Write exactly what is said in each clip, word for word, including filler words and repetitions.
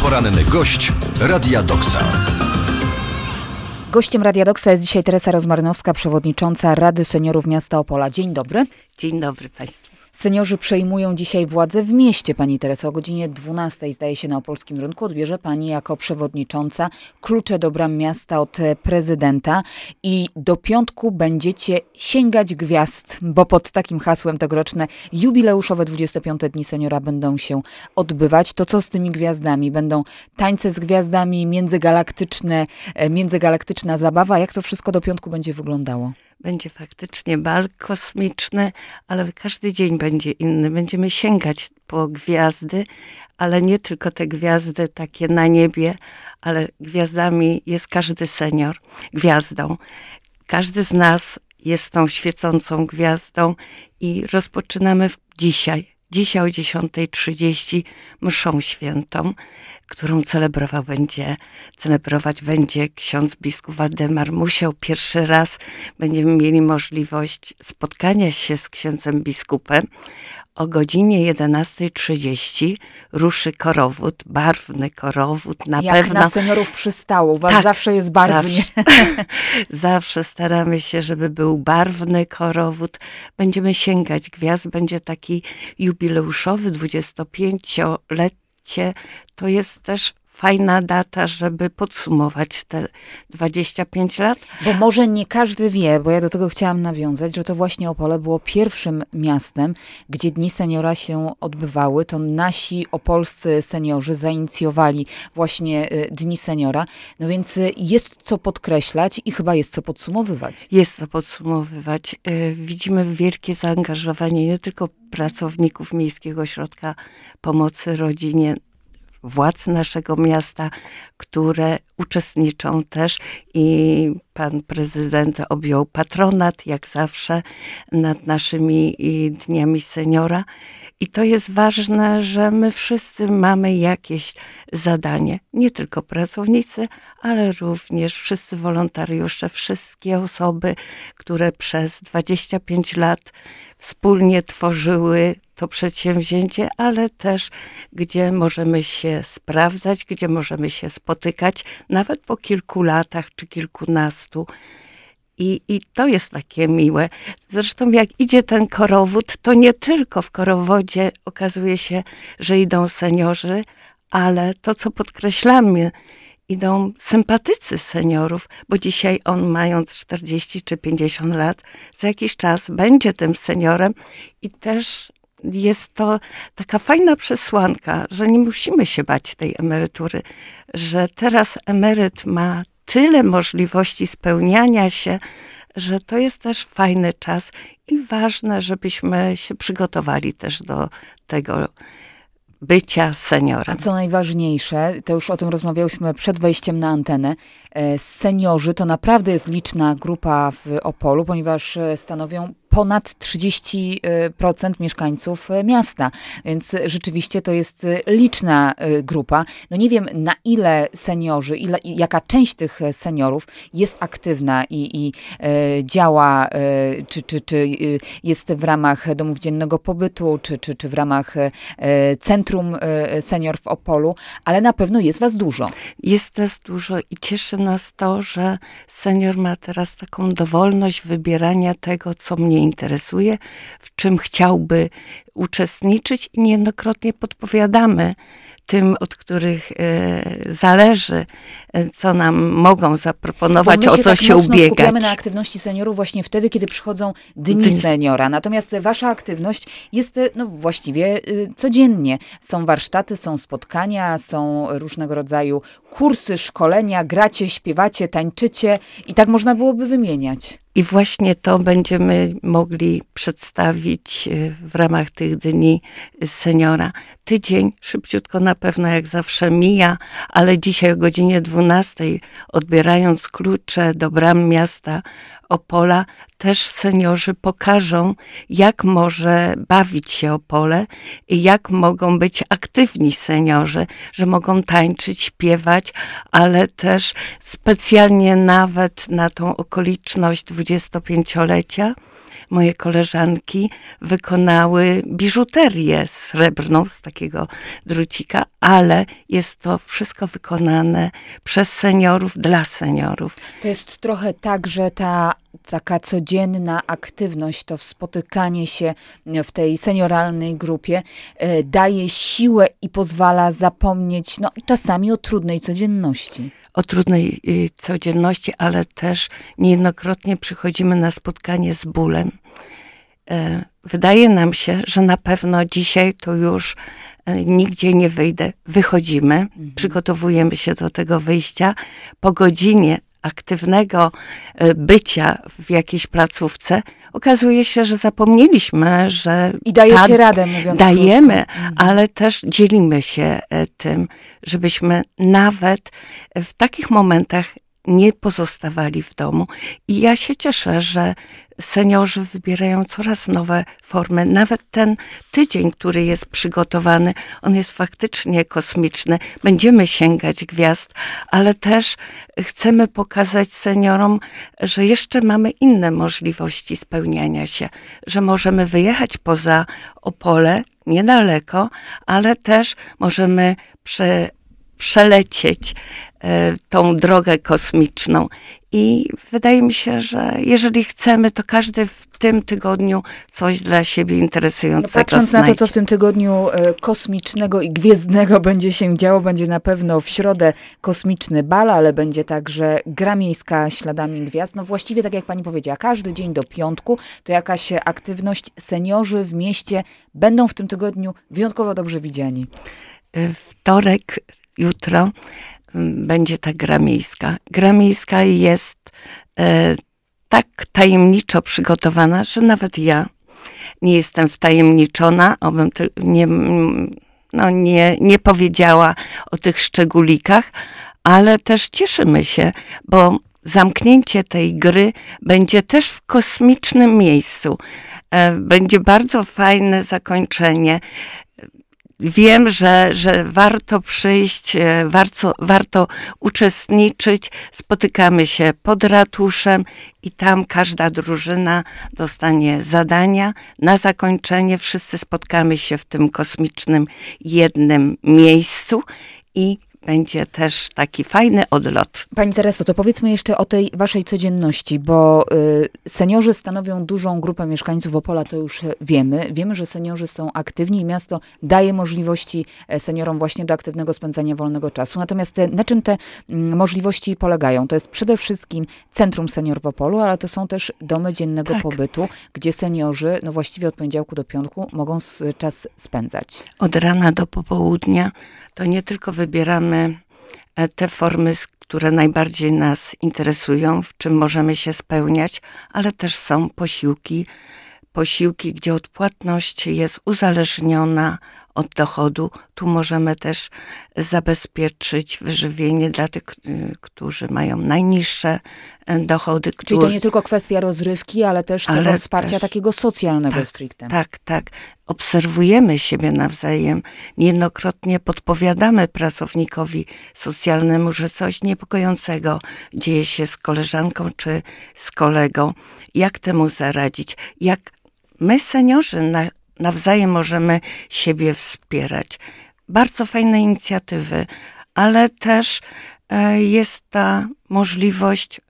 Poranny gość Radia Doksa. Gościem Radia Doksa jest dzisiaj Teresa Rozmarynowska, przewodnicząca Rady Seniorów Miasta Opola. Dzień dobry. Dzień dobry Państwu. Seniorzy przejmują dzisiaj władzę w mieście. Pani Tereso, o godzinie dwunastej, zdaje się, na Opolskim Rynku odbierze Pani jako przewodnicząca klucze do bram miasta od prezydenta i do piątku będziecie sięgać gwiazd, bo pod takim hasłem tegoroczne jubileuszowe dwudzieste piąte Dni Seniora będą się odbywać. To co z tymi gwiazdami? Będą tańce z gwiazdami, międzygalaktyczne, międzygalaktyczna zabawa. Jak to wszystko do piątku będzie wyglądało? Będzie faktycznie bal kosmiczny, ale każdy dzień będzie inny. Będziemy sięgać po gwiazdy, ale nie tylko te gwiazdy takie na niebie, ale gwiazdami jest każdy senior, gwiazdą. Każdy z nas jest tą świecącą gwiazdą i rozpoczynamy w dzisiaj. Dzisiaj o dziesiąta trzydzieści mszą świętą, którą celebrował będzie, celebrować będzie ksiądz biskup Waldemar Musiał. Pierwszy raz będziemy mieli możliwość spotkania się z księdzem biskupem. O godzinie jedenasta trzydzieści ruszy korowód, barwny korowód. Na Jak pewno na seniorów przystało, u was tak, zawsze jest barwnie. Zawsze, zawsze staramy się, żeby był barwny korowód. Będziemy sięgać gwiazd, będzie taki jubileuszowy dwudziestopięciolecie. To jest też fajna data, żeby podsumować te dwadzieścia pięć lat. Bo może nie każdy wie, bo ja do tego chciałam nawiązać, że to właśnie Opole było pierwszym miastem, gdzie Dni Seniora się odbywały. To nasi opolscy seniorzy zainicjowali właśnie Dni Seniora. No więc jest co podkreślać i chyba jest co podsumowywać. Jest co podsumowywać. Widzimy wielkie zaangażowanie nie tylko pracowników Miejskiego Ośrodka Pomocy Rodzinie, władz naszego miasta, które uczestniczą też i pan prezydent objął patronat, jak zawsze, nad naszymi Dniami Seniora. I to jest ważne, że my wszyscy mamy jakieś zadanie. Nie tylko pracownicy, ale również wszyscy wolontariusze, wszystkie osoby, które przez dwadzieścia pięć lat wspólnie tworzyły to przedsięwzięcie, ale też gdzie możemy się sprawdzać, gdzie możemy się spotykać, nawet po kilku latach czy kilkunastu. I, I to jest takie miłe. Zresztą jak idzie ten korowód, to nie tylko w korowodzie okazuje się, że idą seniorzy, ale to, co podkreślamy, idą sympatycy seniorów, bo dzisiaj on, mając czterdzieści czy pięćdziesiąt lat, za jakiś czas będzie tym seniorem i też jest to taka fajna przesłanka, że nie musimy się bać tej emerytury, że teraz emeryt ma tyle możliwości spełniania się, że to jest też fajny czas i ważne, żebyśmy się przygotowali też do tego bycia seniorem. A co najważniejsze, to już o tym rozmawiałyśmy przed wejściem na antenę, seniorzy to naprawdę jest liczna grupa w Opolu, ponieważ stanowią ponad trzydzieści procent mieszkańców miasta, więc rzeczywiście to jest liczna grupa. No nie wiem, na ile seniorzy, ile, jaka część tych seniorów jest aktywna i, i e, działa, e, czy, czy, czy jest w ramach domów dziennego pobytu, czy, czy, czy w ramach e, Centrum Senior w Opolu, ale na pewno jest was dużo. Jest nas dużo i cieszy nas to, że senior ma teraz taką dowolność wybierania tego, co mnie interesuje, w czym chciałby uczestniczyć i niejednokrotnie podpowiadamy tym, od których e, zależy, co nam mogą zaproponować, o co tak się mocno ubiegać. Skupiamy na aktywności seniorów właśnie wtedy, kiedy przychodzą Dni Dni Seniora. Natomiast wasza aktywność jest no, właściwie y, codziennie. Są warsztaty, są spotkania, są różnego rodzaju kursy, szkolenia, gracie, śpiewacie, tańczycie i tak można byłoby wymieniać. I właśnie to będziemy mogli przedstawić w ramach tych Dni Seniora. Tydzień szybciutko na pewno jak zawsze mija, ale dzisiaj o godzinie dwunastej, odbierając klucze do bram miasta Opola, też seniorzy pokażą, jak może bawić się Opole i jak mogą być aktywni seniorzy, że mogą tańczyć, śpiewać, ale też specjalnie nawet na tą okoliczność dwudziestopięciolecia moje koleżanki wykonały biżuterię srebrną z takiego drucika, ale jest to wszystko wykonane przez seniorów, dla seniorów. To jest trochę tak, że ta taka codzienna aktywność, to spotykanie się w tej senioralnej grupie e, daje siłę i pozwala zapomnieć no, czasami o trudnej codzienności. O trudnej y, codzienności, ale też niejednokrotnie przychodzimy na spotkanie z bólem. E, wydaje nam się, że na pewno dzisiaj to już e, nigdzie nie wyjdę. Wychodzimy, mhm. przygotowujemy się do tego wyjścia. Po godzinie aktywnego bycia w jakiejś placówce, okazuje się, że zapomnieliśmy, że... I dajecie ta, radę, mówiąc Dajemy, mhm. ale też dzielimy się tym, żebyśmy nawet w takich momentach nie pozostawali w domu. I ja się cieszę, że seniorzy wybierają coraz nowe formy. Nawet ten tydzień, który jest przygotowany, on jest faktycznie kosmiczny. Będziemy sięgać gwiazd, ale też chcemy pokazać seniorom, że jeszcze mamy inne możliwości spełniania się, że możemy wyjechać poza Opole, niedaleko, ale też możemy prze, przelecieć e, tą drogę kosmiczną. I wydaje mi się, że jeżeli chcemy, to każdy w tym tygodniu coś dla siebie interesującego no, patrząc znajdzie. na to, co w tym tygodniu e, kosmicznego i gwiezdnego będzie się działo, będzie na pewno w środę kosmiczny bal, ale będzie także gra miejska śladami gwiazd. No właściwie, tak jak pani powiedziała, każdy dzień do piątku to jakaś aktywność. Seniorzy w mieście będą w tym tygodniu wyjątkowo dobrze widziani. Wtorek, jutro będzie ta gra miejska. Gra miejska jest e, tak tajemniczo przygotowana, że nawet ja nie jestem wtajemniczona, obym ty, nie, no nie, nie powiedziała o tych szczególikach, ale też cieszymy się, bo zamknięcie tej gry będzie też w kosmicznym miejscu. E, będzie bardzo fajne zakończenie. Wiem, że, że warto przyjść, warto, warto uczestniczyć. Spotykamy się pod ratuszem i tam każda drużyna dostanie zadania. Na zakończenie wszyscy spotkamy się w tym kosmicznym jednym miejscu i będzie też taki fajny odlot. Pani Tereso, to powiedzmy jeszcze o tej waszej codzienności, bo y, seniorzy stanowią dużą grupę mieszkańców Opola, to już wiemy. Wiemy, że seniorzy są aktywni i miasto daje możliwości seniorom właśnie do aktywnego spędzania wolnego czasu. Natomiast te, na czym te m, możliwości polegają? To jest przede wszystkim Centrum Senior w Opolu, ale to są też domy dziennego tak. pobytu, gdzie seniorzy, no właściwie od poniedziałku do piątku mogą s- czas spędzać. Od rana do popołudnia to nie tylko wybieramy te formy, które najbardziej nas interesują, w czym możemy się spełniać, ale też są posiłki, posiłki, gdzie odpłatność jest uzależniona od dochodu. Tu możemy też zabezpieczyć wyżywienie dla tych, którzy mają najniższe dochody. Czyli które... to nie tylko kwestia rozrywki, ale też ale tego wsparcia też, takiego socjalnego tak, stricte. Tak, tak. Obserwujemy siebie nawzajem. Niejednokrotnie podpowiadamy pracownikowi socjalnemu, że coś niepokojącego dzieje się z koleżanką czy z kolegą. Jak temu zaradzić? Jak my, seniorzy, na, nawzajem możemy siebie wspierać. Bardzo fajne inicjatywy, ale też e, jest ta możliwość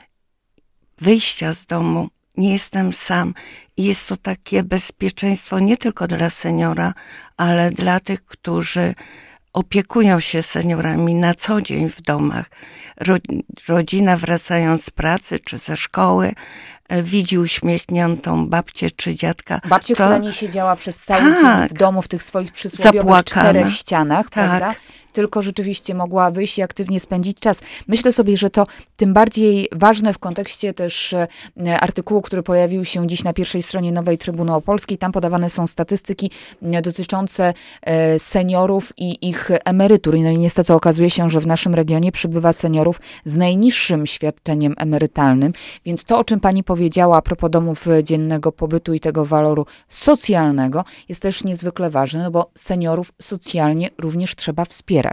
wyjścia z domu. Nie jestem sam. I jest to takie bezpieczeństwo nie tylko dla seniora, ale dla tych, którzy opiekują się seniorami na co dzień w domach. Rodzina wracając z pracy czy ze szkoły widzi uśmiechniętą babcię czy dziadka. Babcię, to... która nie siedziała przez cały tak, dzień w domu, w tych swoich przysłowiowych zapłakana. czterech ścianach, tak. prawda? Tylko rzeczywiście mogła wyjść i aktywnie spędzić czas. Myślę sobie, że to tym bardziej ważne w kontekście też artykułu, który pojawił się dziś na pierwszej stronie Nowej Trybuny Opolskiej. Tam podawane są statystyki dotyczące seniorów i ich emerytur. No i niestety okazuje się, że w naszym regionie przybywa seniorów z najniższym świadczeniem emerytalnym. Więc to, o czym pani powiedziała a propos domów dziennego pobytu i tego waloru socjalnego, jest też niezwykle ważne, no bo seniorów socjalnie również trzeba wspierać.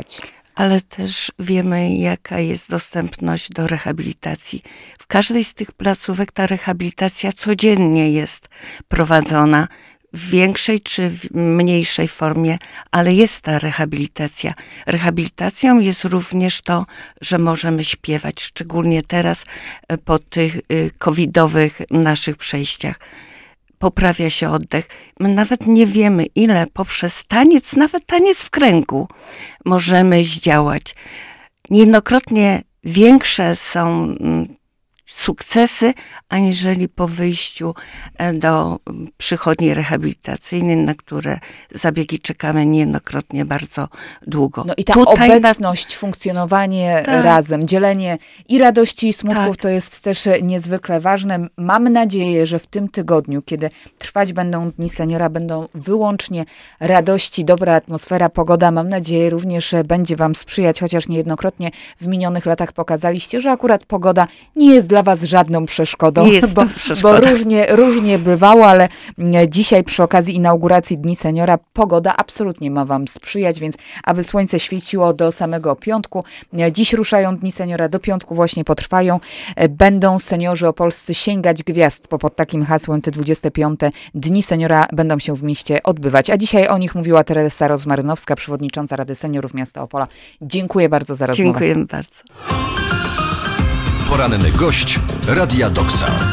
Ale też wiemy, jaka jest dostępność do rehabilitacji. W każdej z tych placówek ta rehabilitacja codziennie jest prowadzona. W większej czy w mniejszej formie, ale jest ta rehabilitacja. Rehabilitacją jest również to, że możemy śpiewać, szczególnie teraz po tych covidowych naszych przejściach. Poprawia się oddech. My nawet nie wiemy, ile poprzez taniec, nawet taniec w kręgu, możemy zdziałać. Niejednokrotnie większe są sukcesy, aniżeli po wyjściu do przychodni rehabilitacyjnej, na które zabiegi czekamy niejednokrotnie bardzo długo. No i ta Tutaj obecność, na... funkcjonowanie tak. razem, dzielenie i radości, i smutków, tak. to jest też niezwykle ważne. Mam nadzieję, że w tym tygodniu, kiedy trwać będą Dni Seniora, będą wyłącznie radości, dobra atmosfera, pogoda. Mam nadzieję również będzie wam sprzyjać, chociaż niejednokrotnie w minionych latach pokazaliście, że akurat pogoda nie jest dla was żadną przeszkodą, nie jest bo, przeszkoda. bo różnie, różnie bywało, ale dzisiaj przy okazji inauguracji Dni Seniora pogoda absolutnie ma wam sprzyjać, więc aby słońce świeciło do samego piątku. Dziś ruszają Dni Seniora, do piątku właśnie potrwają. Będą seniorzy opolscy sięgać gwiazd, bo pod takim hasłem te dwudzieste piąte Dni Seniora będą się w mieście odbywać. A dzisiaj o nich mówiła Teresa Rozmarynowska, przewodnicząca Rady Seniorów Miasta Opola. Dziękuję bardzo za rozmowę. Dziękujemy bardzo. Poranny gość Radia Doksa.